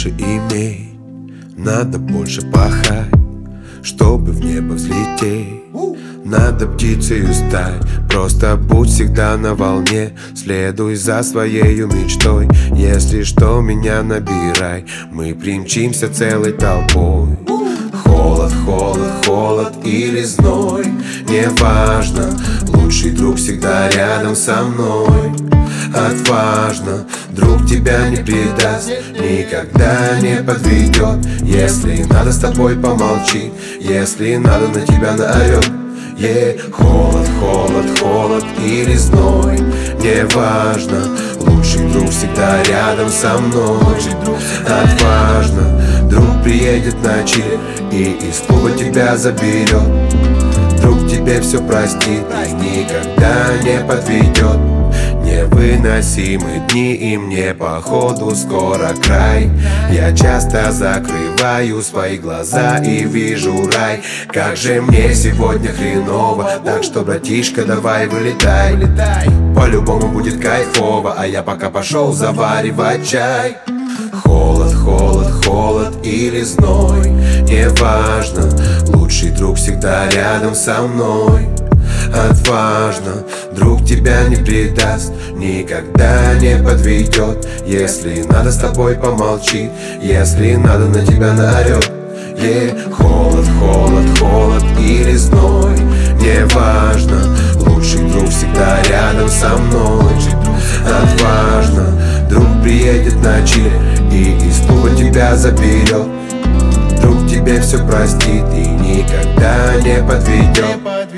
больше иметь, надо больше пахать, чтобы в небо взлететь. Надо птицею стать, просто будь всегда на волне. Следуй за своею мечтой, если что, меня набирай. Мы примчимся целой толпой. Холод, холод, холод или зной, неважно, лучший друг всегда рядом со мной. Отважно, друг тебя не предаст, никогда не подведет. Если надо, с тобой помолчит, если надо, на тебя наорет. Холод, холод, холод или зной, неважно, лучший друг всегда рядом со мной. Отважно, друг приедет на чиле и из клуба тебя заберет. Друг тебе все простит и никогда не подведет. Невыносимы дни, и мне походу скоро край. Я часто закрываю свои глаза и вижу рай. Как же мне сегодня хреново, так что, братишка, давай вылетай. По-любому будет кайфово, а я пока пошел заваривать чай. Холод, холод, холод или зной, неважно, лучший друг всегда рядом со мной. Отважно, друг тебя не предаст, никогда не подведет. Если надо, с тобой помолчит, если надо, на тебя наорет. Холод, холод, холод или зной, неважно, лучший друг всегда рядом со мной. Отважно, друг приедет на чиле и из клуба тебя заберет. Друг тебе все простит и никогда не подведет.